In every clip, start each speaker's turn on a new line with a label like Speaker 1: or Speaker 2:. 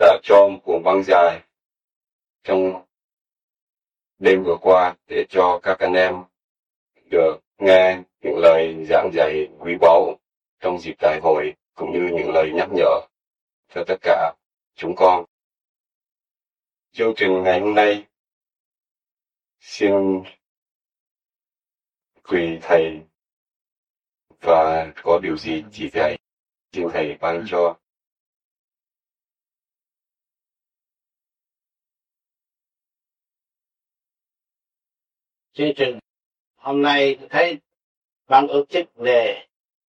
Speaker 1: đã cho một cuốn băng dài trong đêm vừa qua để cho các anh em được nghe những lời giảng dạy quý báu trong dịp đại hội, cũng như những lời nhắc nhở cho tất cả chúng con. Chương trình ngày hôm nay xin quý thầy, và có điều gì chỉ dạy xin thầy ban cho.
Speaker 2: Chương trình hôm nay tôi thấy ban tổ chức về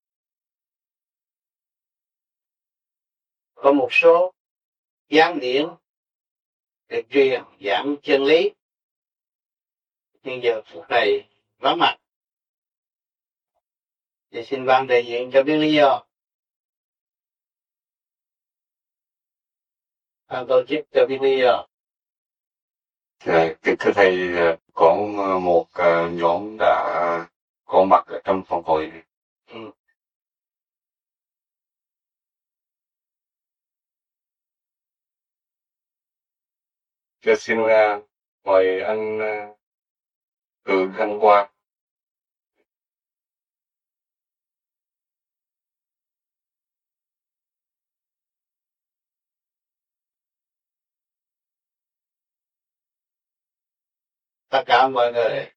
Speaker 2: có một số giảng điển để truyền giảng chân lý, nhưng giờ phút này vắng mặt thì xin ban đại diện cho biết lý do. Ban tổ chức cho biết lý do.
Speaker 1: Thưa thầy, có một nhóm đã có mặt ở trong phòng hội này. Cho xin mời anh Cử Thanh Quang.
Speaker 2: Tất cả mọi người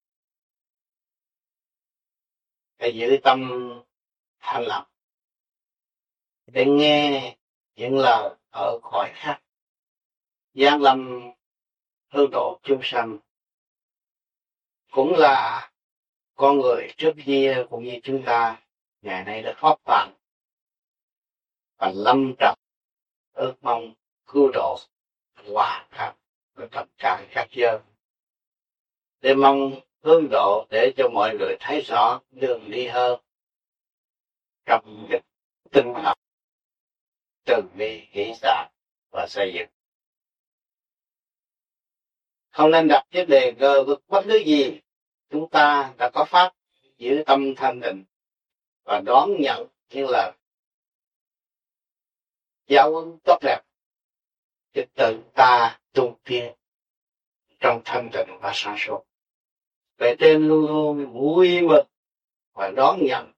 Speaker 2: hãy giữ tâm thanh lặng để nghe những lời ở cõi khác giáng lâm hương độ chúng sanh, cũng là con người trước kia cũng như chúng ta ngày nay đã thoát phàm và lâm trầm ước mong cứu độ hòa hợp với tâm trạng các giới, để mong hướng độ để cho mọi người thấy rõ đường đi hơn trong việc tinh học từ bi hỷ xả và xây dựng. Không nên đặt vấn đề ngờ vực bất cứ gì. Chúng ta đã có pháp giữ tâm thanh định và đón nhận như là giáo huấn tốt đẹp để tự ta tu tiên trong thanh định và sáng suốt. Vậy nên luôn luôn vui mừng và đón nhận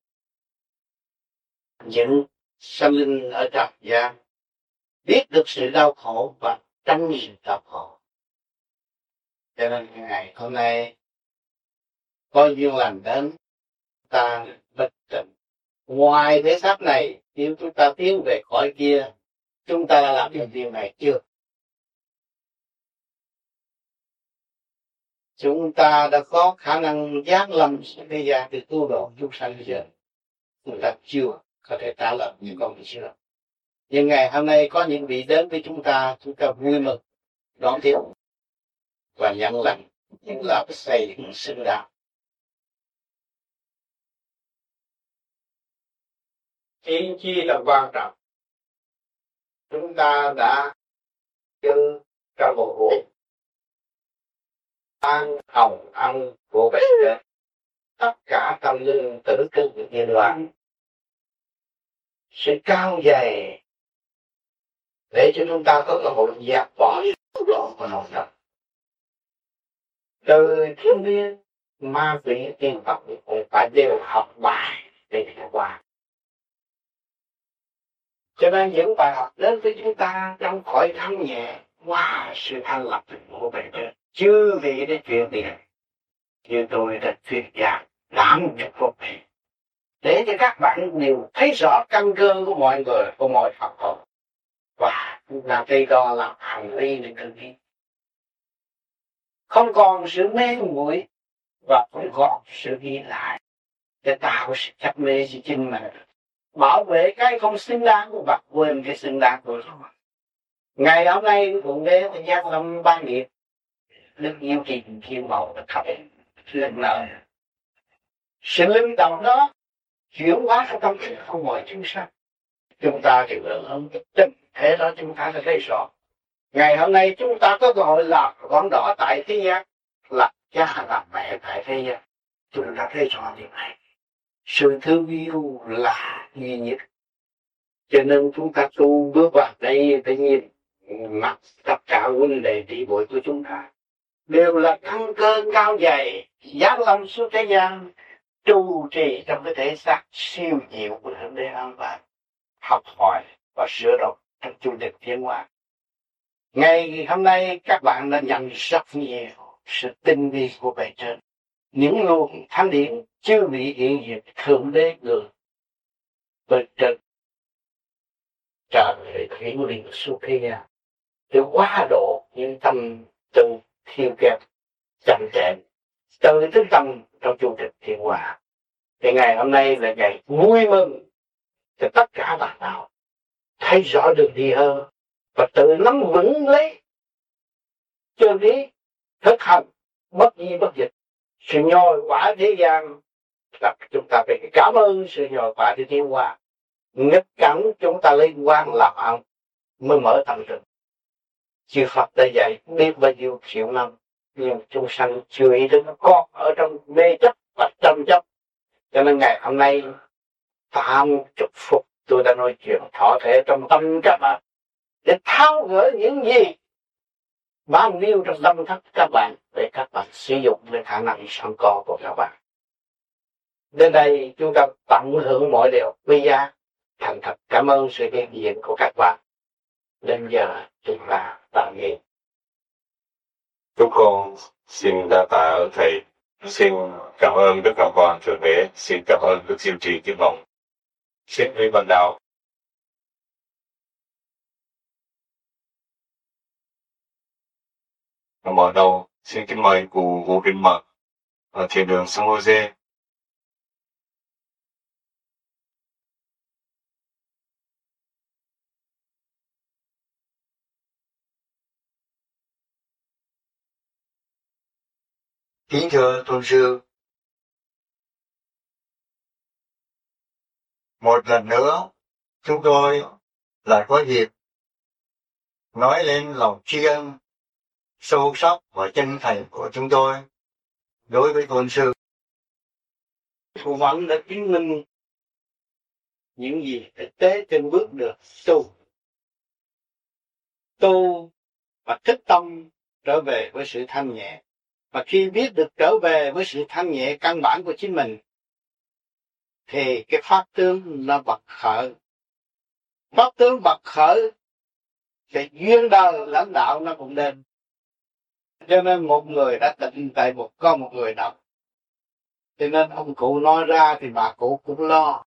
Speaker 2: những sanh linh ở trần gian, biết được sự đau khổ và tránh sự đau khổ. Cho nên ngày hôm nay có duyên lành đến, ta bất tịnh. Ngoài thế xác này, nếu chúng ta tiến về khỏi kia, chúng ta đã làm được điều này chưa? Chúng ta đã có khả năng giáng lâm thế gian để tu độ chúng sanh bây giờ. Chúng ta chưa có thể trả lời như con ngày xưa. Nhưng ngày hôm nay có những vị đến với chúng ta vui mừng đón tiếp và nhận lãnh những là xây dựng xứng đáng. Ý chí là quan trọng. Chúng ta đã chân trong một buổi an hồng ăn của bệnh nhân, tất cả tâm linh tử cưng của nhân loại, sự cao dày để cho chúng ta có cơ hội dẹp bỏ sự loạn của nội tâm. Từ thiên nhiên ma quỷ tiên Phật cũng phải đều học bài để trải qua. Cho nên những bài học đến với chúng ta trong cõi thanh nhẹ qua sự thanh lập của bề trên. Chư vị để truyền tiền, như tôi đã thuyết giảng đảm nhận vô bề, để cho các bạn đều thấy rõ căn cơ của mọi người, của mọi Phật hồn, và là cây đo làm hành vi để thực hiện. Không còn sự mê muội và không còn sự ghi lại để tạo sự chấp mê cho chính mình. Bảo vệ cái không xứng đáng của bạn, quên cái xứng đáng của nó. Ngày hôm nay Thượng Đế thì giác lâm ban điện Đức Yêu Trì Thiên Mẫu đã khắp lên lời. Sự linh động đó chuyển hóa trong tâm thức không mọi chúng sanh. Chúng ta thì lớn hơn tình thế đó, chúng ta đã thấy rõ. Ngày hôm nay chúng ta có cơ hội làm con đỏ tại thế gian, là cha làm mẹ tại thế gian. Chúng ta thấy rõ điều này. Sự thương yêu là duy nhất. Cho nên chúng ta tu bước vào đây để nhìn mặt tất cả huynh đệ tỷ muội của chúng ta đều là căn cơ cao dày, giáng lâm xuống thế gian, trụ trì trong cái thể xác siêu diệu của Thượng Đế An Bài, học hỏi và sửa đổi trong chu trình tiến hóa. Ngày hôm nay các bạn đã nhận rất nhiều sự tinh vi của bề trên, những luồng thánh điển chưa bị hiện diện Thượng Đế người bên trên trời hiển linh xuống thế gian để quá độ những tâm tư thiêu kém chậm chạp từ thức tâm trong chu trình thiên hòa. Thì ngày hôm nay là ngày vui mừng cho tất cả bạn nào thấy rõ đường đi hơn và tự nắm vững lấy chân lý thực hành bất di bất dịch. Sự nhồi quả thế gian là chúng ta phải cảm ơn sự nhồi quả của thiên hòa. Nghịch cảnh chúng ta liên quan làm ăn mới mở tâm thức. Chư Phật đã dạy biết bao nhiêu triệu năm, nhưng chúng sanh chưa ý thức, có ở trong mê chấp và trầm chấp. Cho nên ngày hôm nay 80 phút tôi đã nói chuyện thọ thể trong tâm các bạn để tháo gỡ những gì bao nhiêu trong tâm thức các bạn để các bạn sử dụng với khả năng sẵn có của các bạn. Đến đây chúng ta tận hưởng mọi điều quý giá. Thành thật cảm ơn sự hiện diện của các bạn. Đến giờ chúng ta tạm nghỉ.
Speaker 1: Chúng con xin đa tạ ơn Thầy, xin cảm ơn Đức Ngọc Hoàng Thượng Đế, xin cảm ơn Đức Diệu Trì Kim Mộng, xin quý bạn đạo. Mở đầu xin kính mời cụ Vũ Bình Mật ở Thiền đường San Jose.
Speaker 3: Kính thưa tôn sư, một lần nữa chúng tôi lại có dịp nói lên lòng tri ân sâu sắc và chân thành của chúng tôi đối với tôn sư.
Speaker 2: Phụ Mẫn đã chứng minh những gì thực tế trên bước được tu và thức tâm trở về với sự thanh nhẹ. Và khi biết được trở về với sự thanh nhẹ căn bản của chính mình thì cái pháp tướng nó bật khởi. Pháp tướng bật khởi thì duyên đời lãnh đạo nó cũng đến. Cho nên một người đã tịnh tại có một người đọc. Cho nên ông cụ nói ra thì bà cụ cũng lo.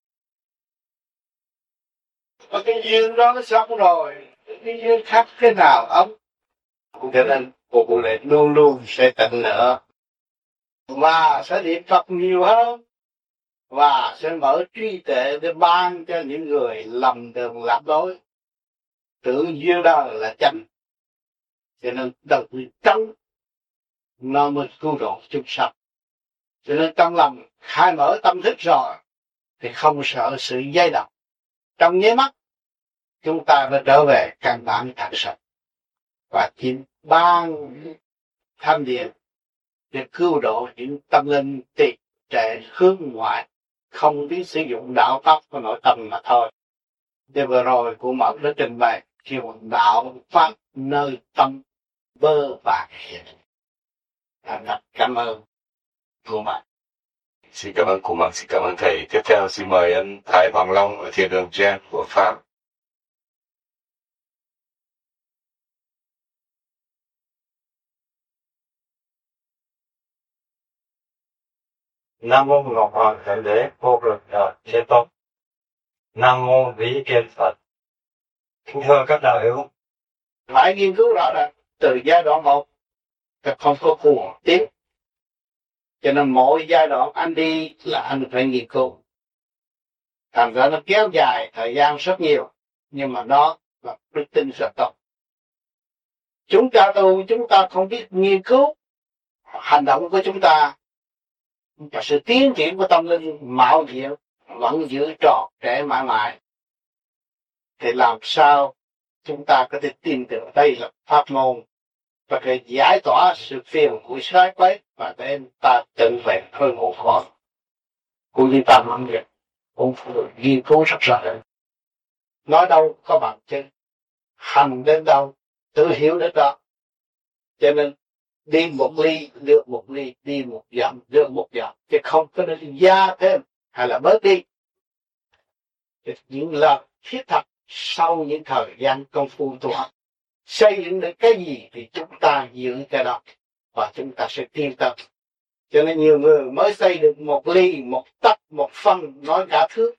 Speaker 2: Và cái duyên đó nó xong rồi, cái duyên khác thế nào ông? Cho nên cụ lại luôn luôn sẽ tịnh nữa. Và sẽ niệm Phật nhiều hơn. Và sẽ mở trí tuệ để ban cho những người lầm đường lạc lối. Tưởng duyên đời là chánh. Cho nên đầu tư trống nó mới cứu độ chúng sanh. Cho nên trong lòng khai mở tâm thức rồi thì không sợ sự dây động. Trong nháy mắt chúng ta đã trở về căn bản thật sự và chính ban tham điện để cứu độ những tâm linh trì trệ hướng ngoại, không biết sử dụng đạo pháp của nội tâm mà thôi. Để vừa rồi cụ Mẫn đã trình bày kêu đạo pháp nơi tâm bơ và hiện. Cảm ơn cụ Mẫn.
Speaker 1: Xin cảm ơn cụ Mẫn, xin cảm ơn Thầy. Tiếp theo xin mời anh Thái Hoàng Long ở Thiền đường Gen của Pháp.
Speaker 4: Nam mô Ngọc Hoàng Thượng Đế vô lượng đời Thế Tôn. Nam mô Vĩ Kiên Phật. Kính thưa các đạo hữu,
Speaker 2: Phải nghiên cứu rõ ràng từ giai đoạn 1 thì không có cuồng tiến. Cho nên mỗi giai đoạn anh đi là anh phải nghiên cứu. Thành ra nó kéo dài thời gian rất nhiều, nhưng mà nó là đức tin rất tốt. Chúng ta tu, chúng ta không biết nghiên cứu hành động của chúng ta và sự tiến triển của tâm linh mạo diệu vẫn giữ trọn trẻ mãi mãi. Thì làm sao chúng ta có thể tin tưởng đây là pháp môn và để giải tỏa sự phiền của sai quấy và để ta tự về hơi ngộ khó. Cũng như ta mong việc cũng phải nghiên cứu rất rõ. Nói đâu có bằng chứng. hành đến đâu tự hiểu đến đó. Cho nên đi một ly được một ly, đi một dặm được một dặm, chứ không có nên gia thêm hay là bớt đi. Những lời thiết thật sau những thời gian công phu tu học, xây dựng được cái gì thì chúng ta giữ cái đó và chúng ta sẽ tiến tới. Cho nên nhiều người mới xây được một ly, một tấc, một phân, nói cả thước.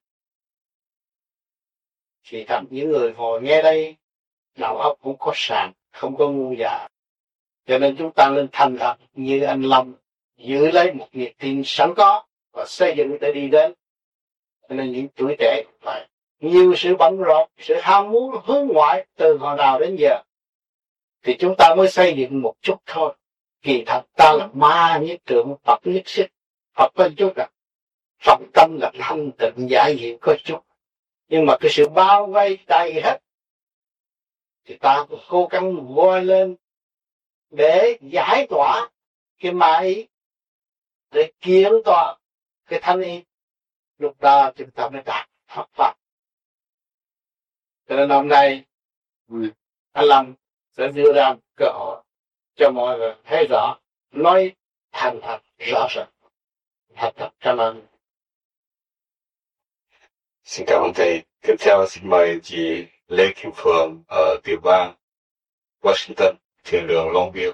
Speaker 2: Thì thậm những người ngồi nghe đây đầu óc cũng có sàn, không có ngu dạ. Cho nên chúng ta nên thành thật như anh Long, giữ lấy một niềm tin sẵn có và xây dựng để đi đến. Cho nên những tuổi trẻ phải nhiều sự bận rộn, sự ham muốn hướng ngoại từ hồi nào đến giờ, thì chúng ta mới xây dựng một chút thôi. Kỳ thật ta là ma nhất trượng, Phật nhất xích. Phật có chút à, Phật tâm là thanh tịnh giải hiện có chút, nhưng mà cái sự bao vây đầy hết thì ta cũng cố gắng voi lên để giải tỏa cái ma ý, để kiến tỏa cái thanh ý. Lúc đó chúng ta mới đạt Phật pháp. Cho nên hôm nay anh Lâm sẽ đưa ra cơ hội cho mọi người thấy rõ, nói thành thật rõ ràng. Thật cảm ơn.
Speaker 1: Xin cảm ơn thầy. Tiếp theo xin mời chị Lê Kim Phượng ở tiểu bang Washington, Thiền đường Longview.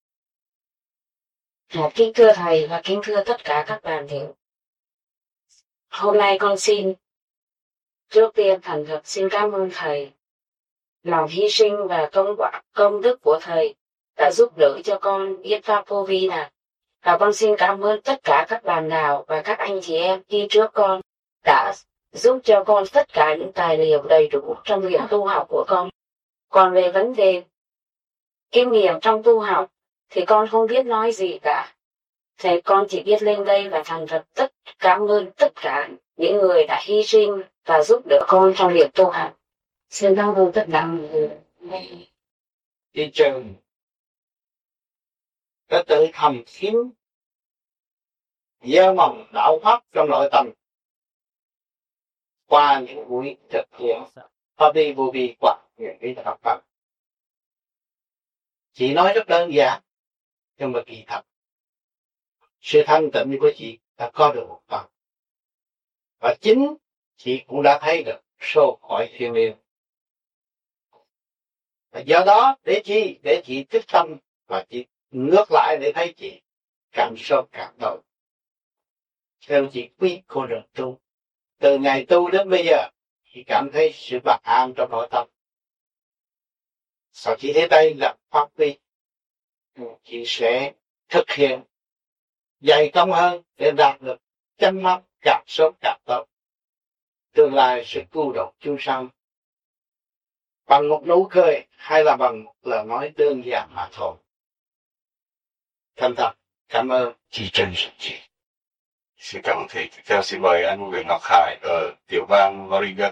Speaker 5: Kính thưa thầy và kính thưa tất cả các bạn hiểu. Hôm nay con xin trước tiên thành thật xin cảm ơn thầy. Lòng hy sinh và công đức của thầy đã giúp đỡ cho con biết pháp vô vi này. Và con xin cảm ơn tất cả các bạn đạo và các anh chị em đi trước con đã giúp cho con tất cả những tài liệu đầy đủ trong việc tu học của con. Còn về vấn đề kinh nghiệm trong tu học thì con không biết nói gì cả. Thì con chỉ biết lên đây và thành thật cảm ơn tất cả những người đã hy sinh và giúp đỡ con trong việc tu học. Xin cảm ơn tất cả mọi người.
Speaker 2: Đi trường đã tự thầm kín gieo mầm đạo pháp trong nội tâm qua những buổi thực hiện pháp đi vô vi qua những cái học pháp. Chị nói rất đơn giản, nhưng mà kỳ thật sự thanh tịnh của chị đã có được một phần, và chính chị cũng đã thấy được số cõi thiên liêng. Và do đó để chị thích tâm, và chị ngược lại để thấy chị càng sâu càng đổi. Theo chị quý cô đường tu, từ ngày tu đến bây giờ chị cảm thấy sự bất an trong nội tâm. Sau chị thấy đây là pháp vi, chị sẽ thực hiện dày công hơn để đạt được chánh pháp càng sớm càng tốt. Tương lai sẽ cứu độ chúng sanh bằng một nụ cười hay là bằng một lời nói đơn giản mà thôi. Thành thật cảm ơn chị Trần chị.
Speaker 1: Xin cảm ơn thầy. Tiếp theo xin mời anh Nguyễn Ngọc Hải ở tiểu bang Oregon.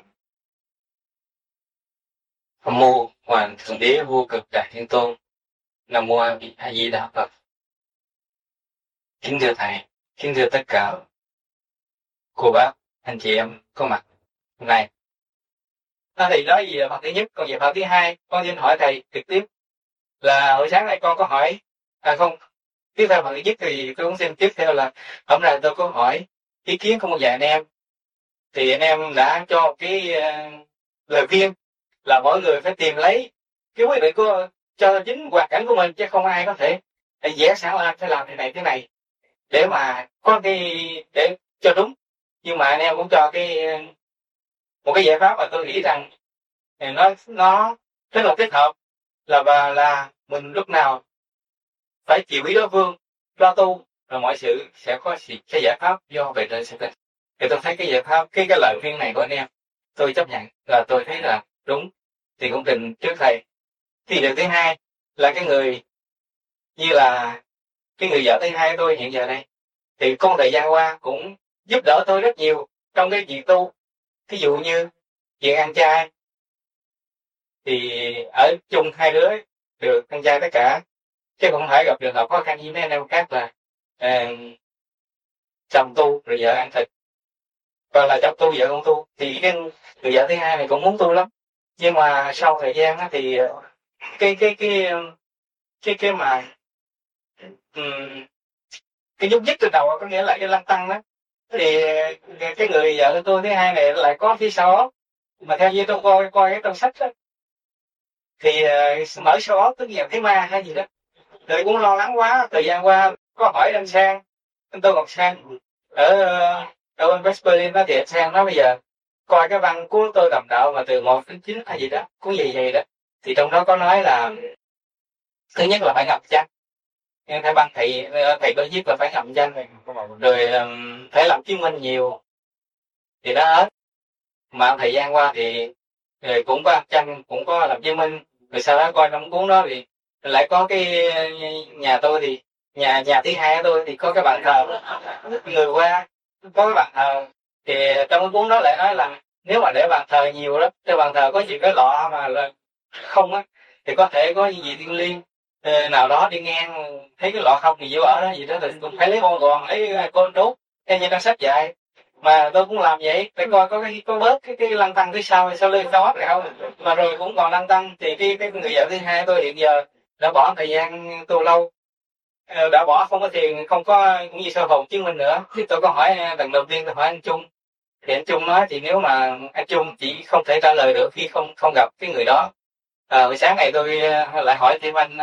Speaker 6: Nam mô Hoàng Thượng Đế Vô Cực Đại Thiên Tôn. Nam mô A Di Đà Phật. Kính thưa thầy, kính thưa tất cả cô bác, anh chị em có mặt hôm nay. Thầy nói gì là phần thứ nhất, còn về phần thứ hai, con xin hỏi thầy trực tiếp. Là hồi sáng nay con có hỏi, tiếp theo phần thứ nhất thì tôi cũng xin tiếp theo là hôm nay tôi có hỏi ý kiến của một vài anh em. Thì anh em đã cho cái lời khuyên là mỗi người phải tìm lấy cái quyết định của cho chính hoàn cảnh của mình, chứ không ai có thể dễ dàng là phải làm thế này để mà có cái để cho đúng. Nhưng mà anh em cũng cho một cái giải pháp mà tôi nghĩ rằng nó rất là thích hợp, là mình lúc nào phải chịu ý đối phương, lo tu, rồi mọi sự sẽ có cái giải pháp do về trên sẽ đến. Thì tôi thấy cái giải pháp, cái lời khuyên này của anh em tôi chấp nhận, là tôi thấy là đúng, thì cũng trình trước thầy. Thì điều thứ hai là cái người như là cái người vợ thứ hai của tôi hiện giờ đây, thì con thời gian qua cũng giúp đỡ tôi rất nhiều trong cái việc tu. Thí dụ như chuyện ăn chay thì ở chung hai đứa được ăn chay tất cả, chứ không phải gặp trường hợp khó khăn như mấy anh em khác là chồng tu rồi vợ ăn thịt, hoặc là chồng tu vợ không tu. Thì cái người vợ thứ hai này cũng muốn tu lắm, Nhưng mà sau thời gian á, thì cái mà cái nhúc nhích từ đầu có nghĩa là cái lăn tăng đó, thì cái người vợ tôi thứ hai này lại có phía sau óc, mà theo như tôi coi cái trong sách đó, thì mở sau óc tức nhiều thấy ma hay gì đó. Tôi cũng lo lắng quá, thời gian qua có hỏi anh Sang, anh Tô Ngọc Sang ở bên West Berlin đó, thì anh Sang nói bây giờ coi cái văn của tôi Tầm Đạo mà từ 1 đến 9 hay gì đó, cuốn gì đó, thì trong đó có nói là thứ nhất là phải ngậm chân, nhưng theo ban thầy có viết là phải ngậm chân rồi phải làm chứng minh nhiều thì đó hết. Mà thời gian qua thì cũng có tranh, cũng có làm chứng minh, rồi sau đó coi trong cuốn đó thì lại có cái nhà tôi thì nhà thứ hai của tôi thì có cái bàn thờ, người qua có cái bàn thờ, thì trong cái cuốn đó lại nói là nếu mà để bàn thờ nhiều lắm, cái bàn thờ có gì cái lọ mà là không á, thì có thể có gì thiên liêng nào đó đi ngang thấy cái lọ không thì giữ ở đó gì đó, thì cũng phải lấy con gòn lấy côn đốt theo như trong sách dạy. Mà tôi cũng làm vậy để coi có bớt cái lăng tăng phía sau lưng sau óc này không, mà rồi cũng còn lăng tăng. Thì cái người vợ thứ hai tôi hiện giờ đã bỏ thời gian tu lâu, đã bỏ không có thiền, không có cũng như sơ hồn chứng minh nữa. Thì tôi có hỏi lần đầu tiên, tôi hỏi anh Trung, thì anh Trung nói thì nếu mà anh Trung chỉ không thể trả lời được khi không gặp cái người đó. Buổi sáng này tôi lại hỏi thêm anh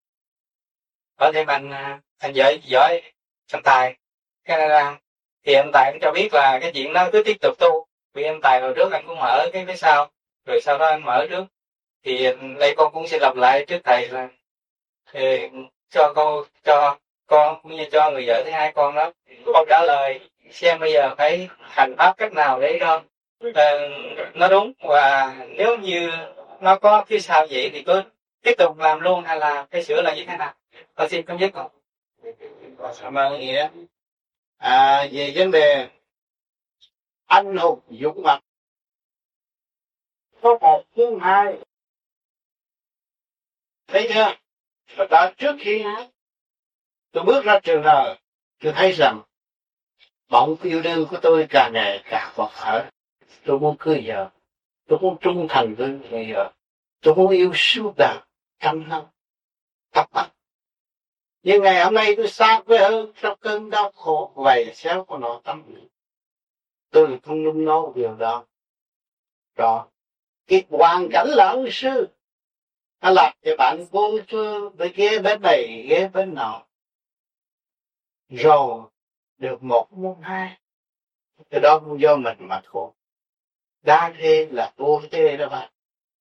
Speaker 6: giỏi trọng tài Canada, thì anh Tài cũng cho biết là cái chuyện đó cứ tiếp tục tu, vì anh Tài hồi trước anh cũng mở cái phía sau, rồi sau đó anh mở trước. Thì đây con cũng sẽ lặp lại trước thầy là cho con cũng như cho người vợ thứ hai con đó câu trả lời xem bây giờ phải hành pháp cách nào để cho nó đúng, và nếu như nó có phía sau vậy thì cứ tiếp tục làm luôn hay là phải sửa lại như thế nào. Con xin không biết con.
Speaker 2: Cảm ơn Nghĩa. Về vấn đề anh hùng dũng mãnh, có một thứ hai, thấy chưa? Đã trước khi tôi bước ra trường đời, tôi thấy rằng bọng yêu đương của tôi càng ngày càng bộc phát. Tôi muốn cưới vợ, tôi muốn trung thành với người vợ, tôi muốn yêu suốt đời, trăm năm, tập tành. Nhưng ngày hôm nay tôi xa quê hơn trong cơn đau khổ vầy xéo của nội tâm. Tôi không nung nấu điều đó. Đó, cái hoàn cảnh là ân sư. Nó làm cho bạn vô phương với ghế bên này, ghế bên nọ. Rồi, được một muốn hai. Cái đó cũng do mình mà khổ. Đa thế là vô thế đó bạn.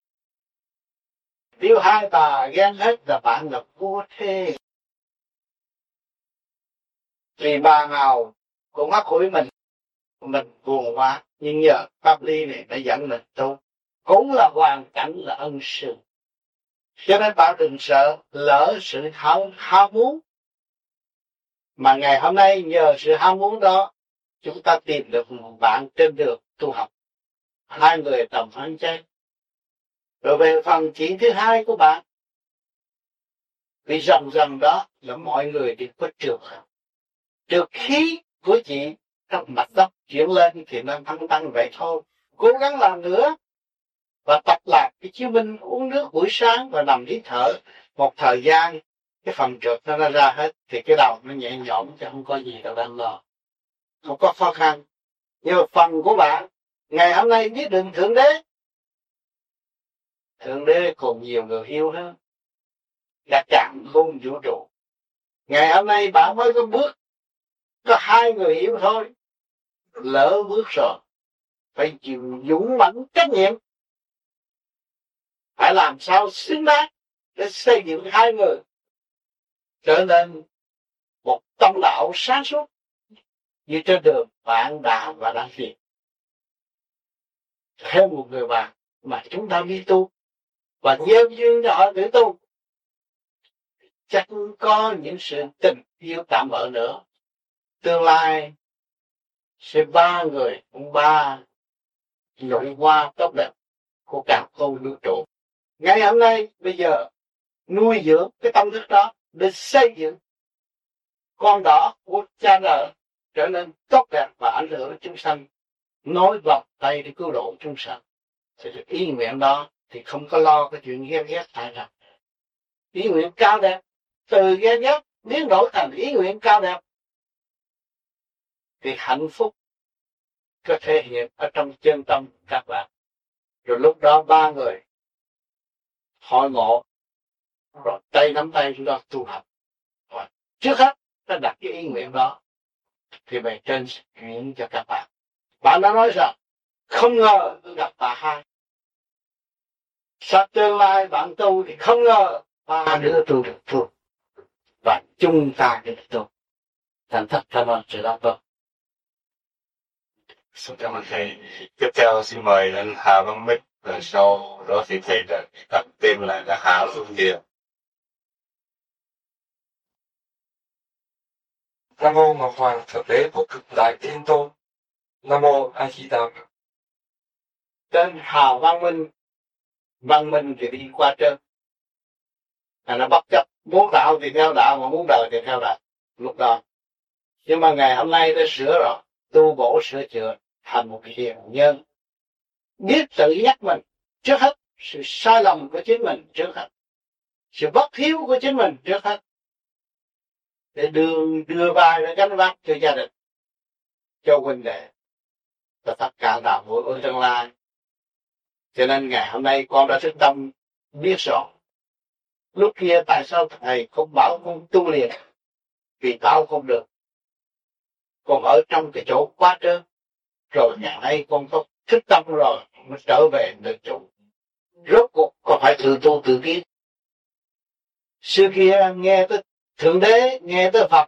Speaker 2: Nếu hai bà ghen hết là bạn là vô thế. Vì bà nào cũng mắc hủi mình buồn quá, nhưng nhờ pháp lý này đã dẫn mình tu, cũng là hoàn cảnh là ân sư. Cho nên bạn đừng sợ lỡ sự ham muốn, mà ngày hôm nay nhờ sự ham muốn đó chúng ta tìm được một bạn trên đường tu học, hai người đồng hành chơi. Rồi về phần chỉ thứ hai của bạn, vì rằng đó là mọi người đều có trượt khí của chị trong mặt đất chuyển lên thì nó tăng vậy thôi. Cố gắng làm nữa và tập lại cái chiếu minh, uống nước buổi sáng và nằm hít thở một thời gian, cái phần trượt nó ra hết thì cái đầu nó nhẹ nhõm, chứ không có gì đâu đang lo, không có khó khăn. Nhưng mà phần của bạn ngày hôm nay biết đừng thượng đế còn nhiều người yêu hơn, đã chạm khôn vũ trụ. Ngày hôm nay bạn mới có hai người yêu thôi, lỡ bước rồi phải chịu dũng mãnh trách nhiệm, phải làm sao xứng đáng để xây dựng hai người trở nên một tông đạo sáng suốt như trên đường bạn đã và đang tìm theo một người bạn mà chúng ta đi tu và gieo duyên cho họ để tu. Chắc có những sự tình yêu tạm bỡ nữa, tương lai sẽ ba nụ hoa tốt đẹp của cả không vũ trụ. Ngày hôm nay bây giờ nuôi dưỡng cái tâm thức đó để xây dựng con đỏ của cha đời trở nên tốt đẹp và ảnh hưởng chúng sanh, nối vòng tay để cứu độ chúng sanh. Thì ý nguyện đó thì không có lo cái chuyện ghen ghét tại sao. Ý nguyện cao đẹp, từ ghen ghét biến đổi thành ý nguyện cao đẹp, thì hạnh phúc có thể hiện ở trong chân tâm các bạn. Rồi lúc đó ba người hội ngộ, rồi tay nắm tay chúng ta tu học. Rồi trước hết ta đặt cái ý nguyện đó thì bề trên chuyển cho các bạn. Bạn đã nói rằng không ngờ tôi gặp bà hai. Sau tương lai bạn tu thì không ngờ ba đứa tu được tu, và chúng ta được tu. Thành thật cảm ơn sự đáp ứng.
Speaker 1: Xin cảm ơn thầy. Tiếp theo xin mời anh Hà Văn Mích, và sau đó thì thầy đã đặt tên là Hà Phương Hiền.
Speaker 7: Nam mô Ngọc Hoàng Thượng Đế Phổ Cực Đại Thiên Tôn. Nam mô A Di Đà Phật.
Speaker 2: Trên Hà Văn Minh thì đi qua trên, nó bất chấp, muốn đạo thì theo đạo, mà muốn đời thì theo đời lúc đó. Nhưng mà ngày hôm nay đã sửa rồi, tu bổ sửa chữa thành một hiền nhân, biết tự nhắc mình trước hết, sự sai lầm của chính mình trước hết, sự bất hiếu của chính mình trước hết, để đưa vai để gánh vác cho gia đình, cho huynh đệ và tất cả đạo hữu ở tương lai. Cho nên ngày hôm nay con đã thức tâm biết rõ. Lúc kia tại sao thầy không bảo con tu liền? Vì tao không được. Con ở trong cái chỗ quá trơn. Rồi ngày nay con có thức tâm rồi mới trở về được chỗ. Rốt cuộc con phải tự tu tự kiến. Xưa kia nghe tới Thượng Đế, nghe tới Phật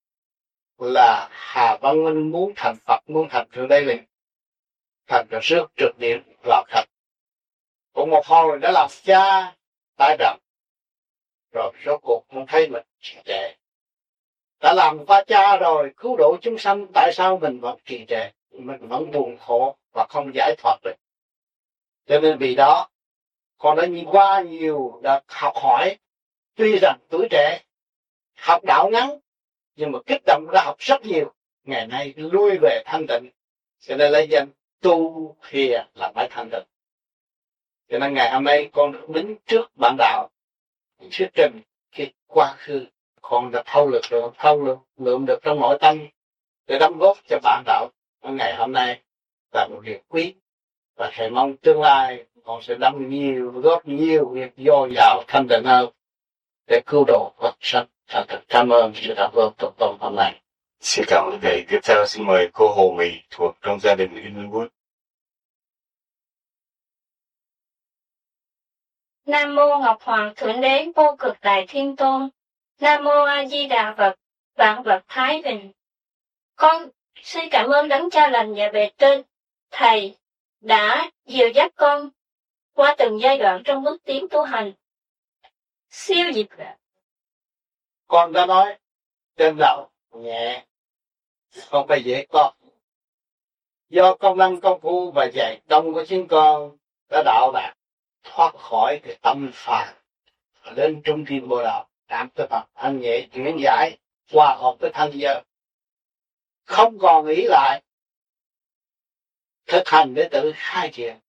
Speaker 2: là Hà Văn Minh muốn thành Phật, muốn thành Thượng Đế liền. Thành rồi rước trực điện vào khách. Cũng một hồi đã làm cha tái đậm. Rồi rốt cuộc không thấy mình trì trệ. Đã làm qua cha rồi, cứu độ chúng sanh, tại sao mình vẫn trì trệ? Mình vẫn buồn khổ và không giải thoát được. Cho nên vì đó, con đã qua nhiều đợt học hỏi. Tuy rằng tuổi trẻ, học đạo ngắn, nhưng mà kích động ra học rất nhiều. Ngày nay lui về thanh tịnh, cho nên lấy danh tu hiền là phải thanh tịnh. Cho nên ngày hôm nay con được đứng trước bạn đạo, thuyết trình cái quá khứ, con đã thâu lượm được trong nội tâm để đóng góp cho bạn đạo ngày hôm nay là một việc quý. Và thầy mong tương lai con sẽ góp nhiều việc dồi dào thanh tịnh hơn để cứu độ vật sanh. Thật cảm ơn sự đáp ứng tốt tôn hôm nay.
Speaker 1: Xin cảm ơn thầy. Tiếp theo xin mời cô Hồ Mỹ thuộc trong gia đình Inwood.
Speaker 8: Nam mô Ngọc Hoàng Thượng Đế Vô Cực Đại Thiên Tôn. Nam mô A Di Đà Phật. Vạn vật thái bình. Con xin cảm ơn đấng cha lành và bề trên, thầy đã dìu dắt con qua từng giai đoạn trong bước tiến tu hành. Siêu diệt.
Speaker 2: Con đã nói trên đầu nhẹ, không phải dễ con. Do công năng công phu và dạy đông của chính con đã đạo đạt thoát khỏi cái tâm phàm lên trung thiên Bồ Đạo, cảm tới Phật thanh nhẹ chuyển giải hòa hợp với thanh giờ, không còn nghĩ lại, thực hành để tự khai triển.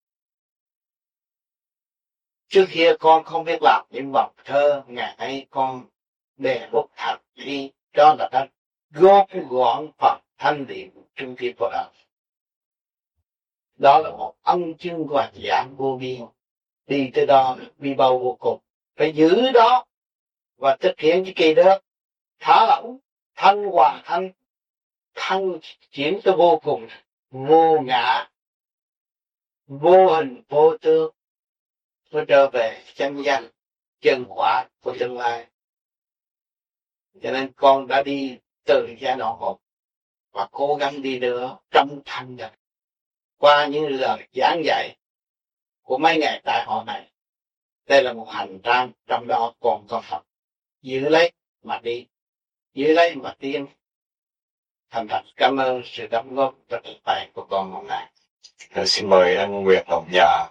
Speaker 2: Trước kia con không biết làm những vòng thơ, ngày nay con đề bút thật đi, đó là đã góp gọn Phật thanh điện trung thiên Bồ Đạo. Đó là một ân chứng hoàn giảng vô biên. Đi tới đó bi bầu vô cùng, phải giữ đó và thực hiện cái kỳ đó, thả lỏng, thanh hòa thanh chuyển tới vô cùng, vô ngã, vô hình vô tướng, mới trở về chân danh chân quả của tương lai. Cho nên con đã đi từ giai đoạn 1 và cố gắng đi nữa trong thanh định qua những lời giảng dạy của mấy ngày tại hội này. Đây là một hành trang, trong đó còn có Phật. Giữ lấy mà đi, giữ lấy mà tiến. Thành thật cảm ơn sự đóng góp rất tuyệt vời của con hôm nay.
Speaker 1: Xin mời anh Nguyệt Ngọc Nhà.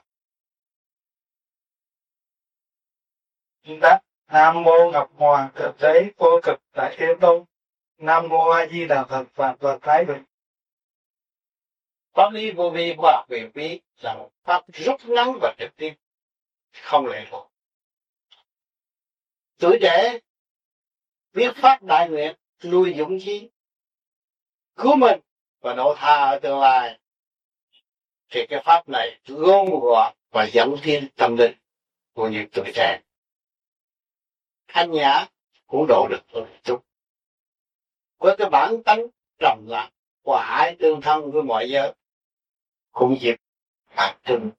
Speaker 4: Đáp: Nam mô Ngọc Hoàng Thượng Đế Vô Cực Đại Thiên Tôn. Nam mô A Di Đà Phật. Vạn vật thái bình.
Speaker 2: Pháp lý vô vi khoa học huyền bí là một pháp rút ngắn và trực tiếp. không lệ thuộc. Tuổi trẻ biết phát đại nguyện, nuôi dũng khí, cứu mình và độ tha ở tương lai, thì cái pháp này gom gọn và dẫn thiên tâm linh của những tuổi trẻ. Thanh nhã cũng độ được một chút. Với cái bản tánh trầm lặng, hòa ái tương thân với mọi giới, cũng dịp hạt trừng.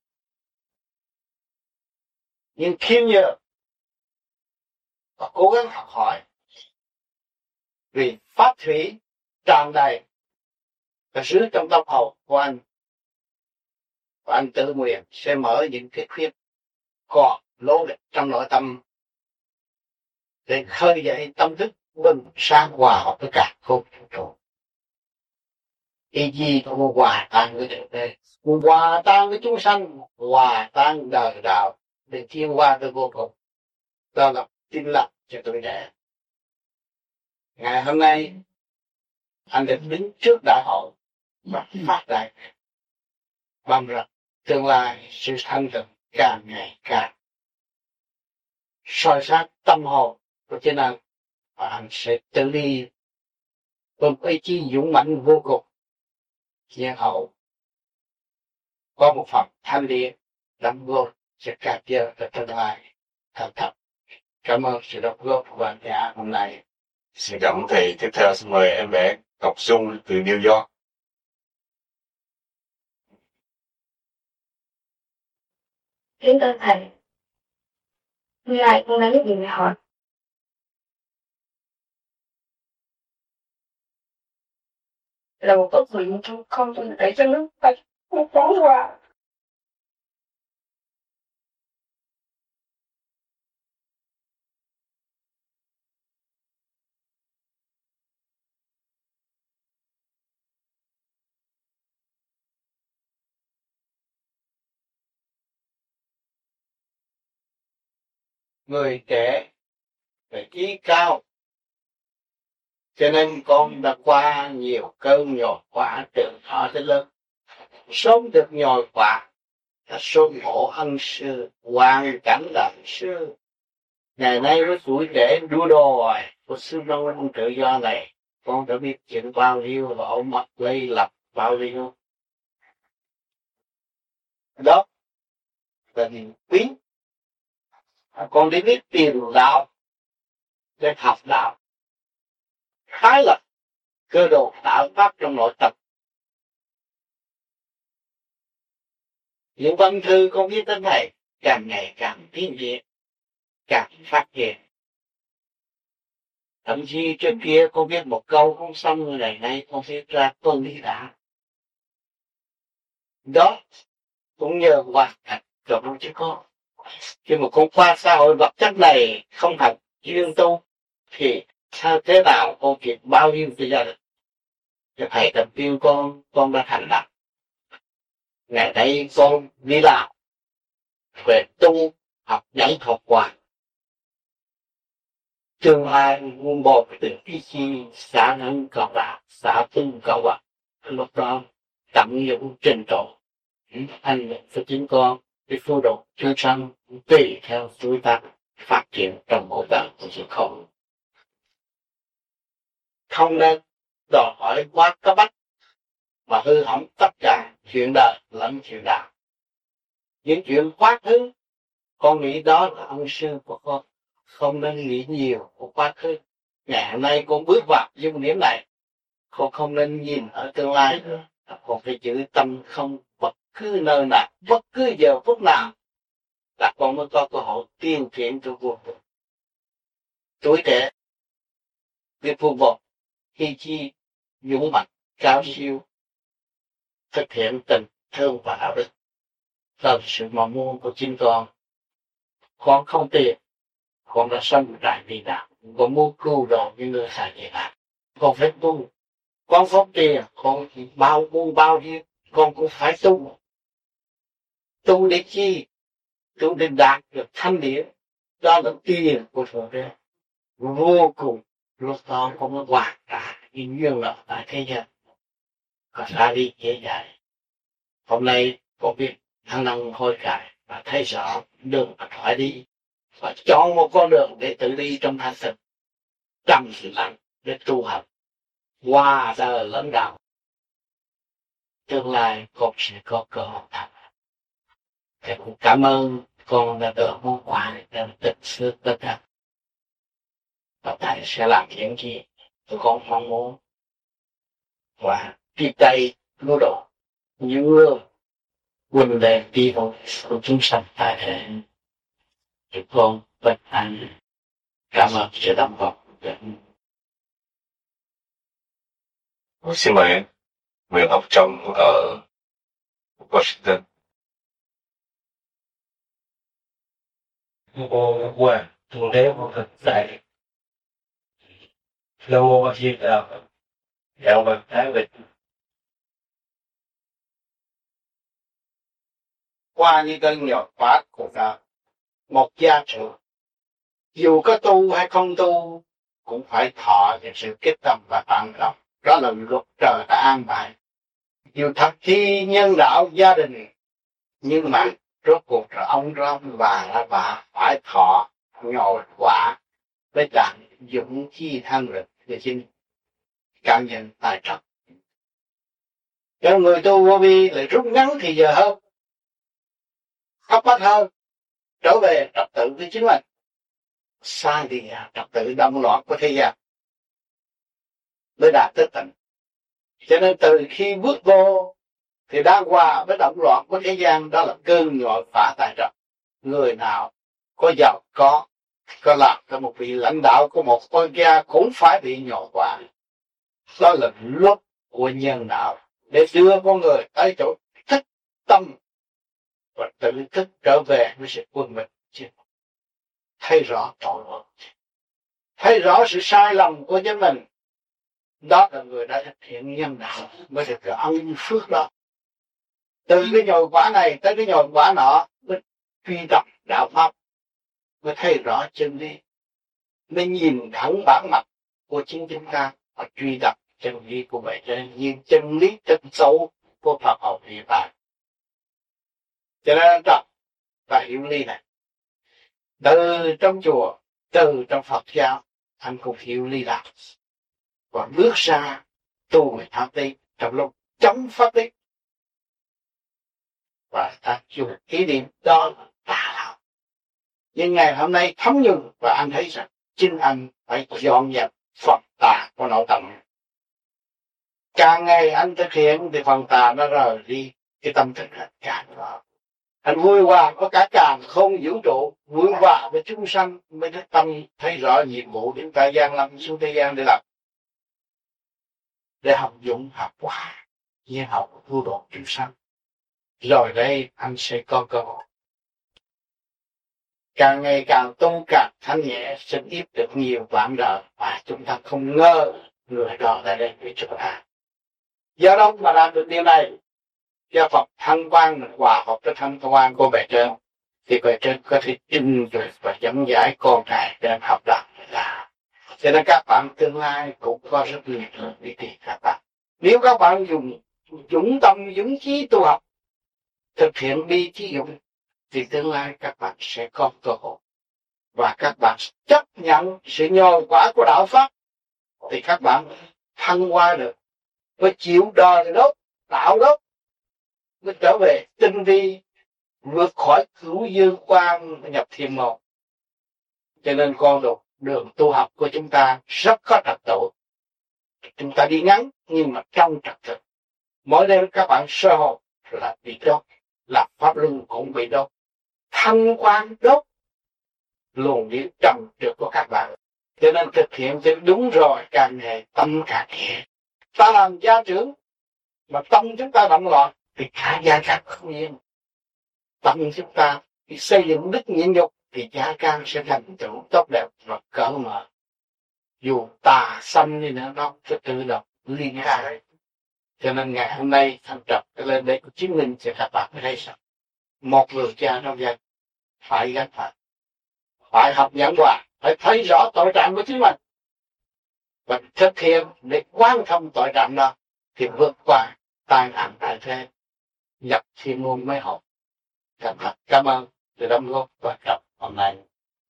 Speaker 2: Nhưng khiêm nhường và cố gắng học hỏi, vì pháp thủy tràn đầy và dưới trong tâm hồn của anh, và anh tự nguyện sẽ mở những cái khuyết còn lỗ lực trong nội tâm để khơi dậy tâm thức bừng sáng hòa hợp với cả không vũ trụ. Ý gì cũng hòa tan với thượng đế, hòa tan với chúng sanh, hòa tan đời đạo để thiên hoa tới vô cùng. Đó là tin lặng cho tuổi trẻ. Ngày hôm nay anh được đứng trước đại hội và phát đại mong rằng tương lai sự thanh tịnh càng ngày càng soi sáng tâm hồn của chính anh, và anh sẽ tự đi với một ý chí dũng mãnh vô cùng, nhiên hậu có một phần thanh liệt đóng góp sẽ cải thiện cho tương lai thật thật. Cảm ơn sự đóng góp của bạn nhà hôm nay.
Speaker 1: Xin cảm ơn thầy. Tiếp theo xin mời em bé Ngọc Dung từ New York.
Speaker 8: Kính thưa thầy, ngài con nói gì vậy hỏi? Là một ước nguyện trong con tôi để cho nước ta không có qua.
Speaker 2: Người trẻ phải ý cao, cho nên con đã qua nhiều cơn nhồi quả từ nhỏ tới lớn, sớm được nhồi quả là sớm ngộ ân sư, hoàn cảnh đời sư. Ngày nay với tuổi trẻ đua đòi của sư nông minh tự do này, con đã biết chuyện bao nhiêu và ôm mặt lây lập bao nhiêu. Đó là niềm quý. Con đi biết tìm đạo để học đạo, khái lập cơ đồ tạo pháp trong nội tâm. Những văn thư con viết đến này càng ngày càng tiến triển, càng phát triển. Thậm chí trước kia con viết một câu không xong, người này nay con viết ra tôn lý đạo. Đó cũng nhờ hoàn cảnh của con chứ con. Khi mà con qua xã hội vật chất này không thành duyên tu, thì sao thế nào con kịp bao nhiêu cho gia đình. Cho thầy tập viên con đã thành lập. Ngày nay con đi làm về tu học nhảy thuật hoàn. Tương lai muôn một từ ý chí xã nâng cầu đạo, xã tu cầu đạo. Lúc đó tận dụng trình độ anh của chính con để phù độ chương sanh tùy theo suy tác phát triển trong mỗi đời của sự không. Không nên đòi hỏi quá cấp bách và hư hỏng tất cả chuyện đời lẫn chuyện đạo. Những chuyện quá khứ con nghĩ đó là ân sư của con, không nên nghĩ nhiều của quá khứ. Ngày hôm nay con bước vào dung điểm này, con không nên nhìn ở tương lai nữa, con phải giữ tâm không bất cứ nơi nào, bất cứ giờ phút nào là con mới có cơ hội tiên triển cho vô cùng. Tuổi trẻ biết phù hợp, hy chi, dũng mạnh, cao siêu, thực hiện tình thương và đạo đức. Đó là sự mong muốn của chính con. Con không tiền, con đã sống đại vì đạo, con muốn cứu độ những người sai vậy nào. Con phải tu. Con không tiền, con chỉ bao nhiêu, con cũng phải tu. Tu để chi? Tu để đạt được thanh điển. Đó là tiền của Phật đế. Vô cùng, lúc đó con mới hoàn trả những duyên lợi tại thế gian. Còn ra đi dễ dàng. Hôm nay con biết thăng năng hối cải và thấy rõ đường mà phải đi, và chọn một con đường để tự đi trong thanh tịnh, trong sự lặng để tu học qua đời lãnh đạo. Tương lai con sẽ có cơ hội thành. Thì cũng cảm ơn con đã được món quà này, đã tịch xưa tất cả. Và thầy sẽ làm những gì con mong muốn. Và tiếp tay nô độ những người quân đề đi vào của chúng sanh tại thế. Thì con bình an. Cảm ơn sự đóng góp.
Speaker 1: Xin mời Nguyễn Ngọc Trâm ở Washington.
Speaker 4: Mô Quan Thượng Đế Vô Cực Đại. Nam mô A Di Đà Phật. Dạng vật Thái Bình.
Speaker 2: Qua những cơn nhọt phát của ta, một gia trưởng, dù có tu hay không tu, cũng phải thọ những sự kết tâm và tận lòng. Đó là luật trời đã an bài. Dù thật thi nhân đạo gia đình, nhưng mà rốt cuộc là ông Rong và bà phải thọ nhồi quả với trạng dũng chi thanh lực để xin cảm nhận tài trọng. Cho người tu vô vi lại rút ngắn thì giờ hơn, cấp bách hơn, trở về trật tự với chính mình. Sai thì trật tự động loạn của thế gian mới đạt tới tận. Cho nên từ khi bước vô thì đang hòa với động loạn của thế gian, đó là cơn nhồi phá tài trọng. Người nào có giàu có làm cho một vị lãnh đạo của một quốc gia cũng phải bị nhồi quả. Đó là luật của nhân đạo để đưa con người tới chỗ thức tâm và tự thức trở về với sự quân bình. Thấy rõ tội lỗi, thấy rõ sự sai lầm của chính mình, đó là người đã thực hiện nhân đạo mới được cái ân phước đó. Từ cái nhồi quả này tới cái nhồi quả nọ mới truy tập đạo pháp, mới thấy rõ chân lý, mới nhìn thẳng bản mặt của chính chúng ta và truy tập chân lý của bề trên như chân lý chân sâu của Phật học hiện tại. Cho nên đọc và hiểu lý này, từ trong chùa, từ trong Phật giáo, anh cũng hiểu lý lạc. Còn bước ra tu về tham tí trong lúc chống pháp lý. Và ta dùng ý niệm đó là tà đạo. Nhưng ngày hôm nay thấm nhuần và anh thấy rằng chính anh phải dọn dẹp phần tà của nội tâm. Càng ngày anh thực hiện thì phần tà nó rời đi, cái tâm thức là càng rõ. Anh vui hòa có cả càn không vũ trụ, vui hòa với chúng sanh mới được tâm thấy rõ nhiệm vụ đến tại gian lâm xuống thế gian để làm. Để học dụng học quả, như học tu độ chúng sanh. Rồi đây anh sẽ có cơ hội. Càng ngày càng tu càng thanh nhẹ, sẽ ít được nhiều vạn đời mà chúng ta không ngờ người đó đã đến với chúng ta. Do đó mà làm được điều này, do Phật thăng quan hòa hợp với thăng quan của bề trên, thì bề trên có thể trình duyệt và dẫn giải con cái để học đạo là. Cho nên các bạn tương lai cũng có rất nhiều thứ đi tìm các bạn. Nếu các bạn dùng dũng tâm, dũng chí tu học, thực hiện bi trí dụng, thì tương lai các bạn sẽ có cơ hội. Và các bạn chấp nhận sự nhồi quả của đạo Pháp, thì các bạn thăng hoa được. Mới chịu đời đốt, đạo đốt, mới trở về tinh vi, vượt khỏi cửu dương quan nhập thiên môn. Cho nên con đường tu học của chúng ta rất có trật tự. Chúng ta đi ngắn nhưng mà trong trật tự. Mỗi đêm các bạn sơ hồn là bị đốt, là pháp luân cũng bị đốt, thanh quan đốt, luồng điển trầm được của các bạn. Cho nên thực hiện cho đúng rồi, càng ngày tâm càng nhẹ. Ta làm gia trưởng mà tâm chúng ta động loạn thì cả gia can không yên. Tâm chúng ta thì xây dựng đức nhịn nhục thì gia can sẽ thành tựu tốt đẹp và cởi mở. Dù tà xâm đi nữa nó sẽ tự động liên khai. Cho nên ngày hôm nay Thanh Trật lên đây có chứng minh cho các bạn thấy rằng một người cha trong gia phải gánh phạt, phải học nhẫn hòa, phải thấy rõ tội trạng của chính mình và thực hiện để quán thông tội trạng đó thì vượt qua tai nạn tại thế, nhập thiên môn mới học. Cảm cảm ơn sự đóng góp quan trọng hôm nay.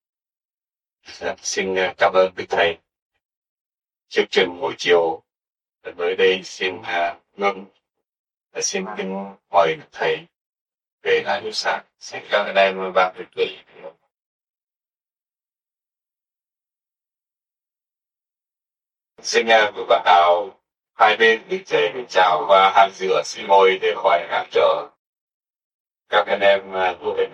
Speaker 1: Xin cảm ơn Đức Thầy. Chương trình buổi chiều tới đây xin ngưng. Xin kính mời Đức Thầy về lại buổi sáng. Xin các anh em bạn được cười. Xin quý bạn nào hai bên Đức Thầy kính chào và hàng rửa xin ngồi để khỏi cản trở các anh em vô hình.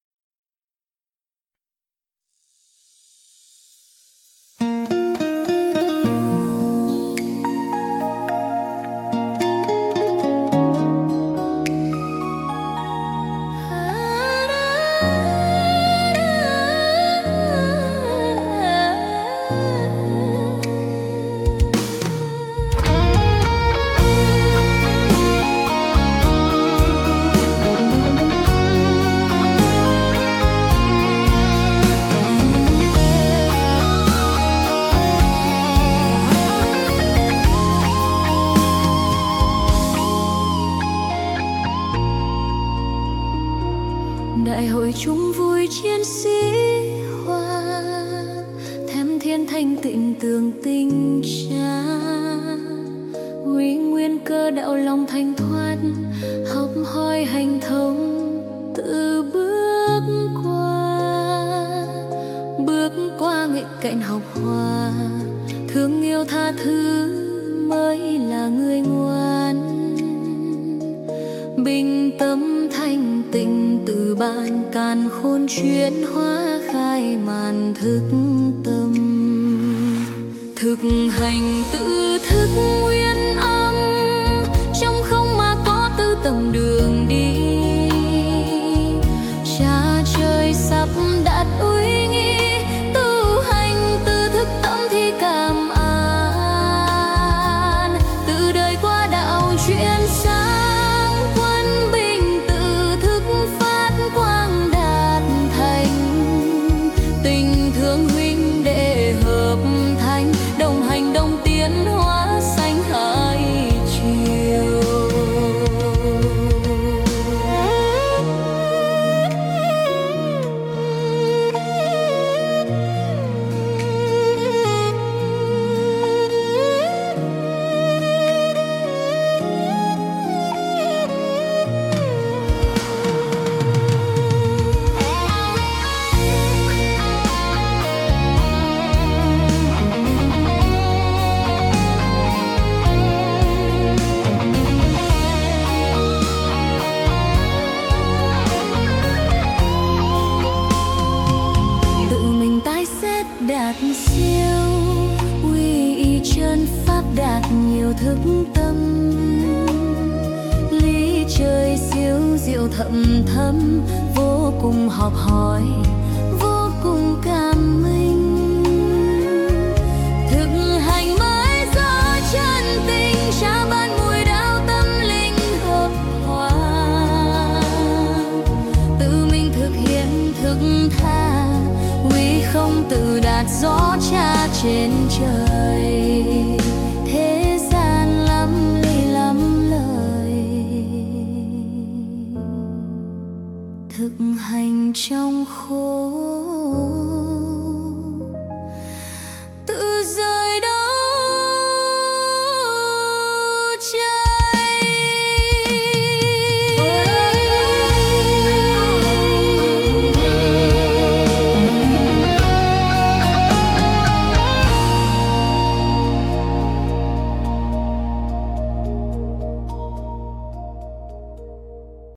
Speaker 9: Đại hội chung vui chiến sĩ hoa, thém thiên thanh tịnh tường tinh cha, uy nguyên cơ đạo lòng thanh thoát, học hỏi hành thông tự bước qua nghịch cảnh học hòa, thương yêu tha thứ mới là người ngoan, bình tâm thanh tịnh từ ban càn khôn chuyển hóa khai màn thức tâm, thực hành tự thức nguyên âm, trong không mà có tư tầm đường đi, cha trời sắp đặt uy nghi, tu hành tự thức tâm thì cảm an, từ đời qua đạo chuyển sang quân bình tự thức phát quang đạt thành, tình thương huynh đệ hợp thành, đồng hành đồng tiến hóa sánh hai chiều. Đạt siêu quy y chân pháp đạt nhiều thức tâm, lý trời siêu diệu thậm thâm, vô cùng học hỏi vô cùng cảm minh, thực hành mới do chân tình cha ban mùi đạo tâm linh hợp hòa, tự mình thực hiện thực tha, uy không tự đạt gió cha trên trời, thế gian lắm ly lắm lời, thực hành trong khổ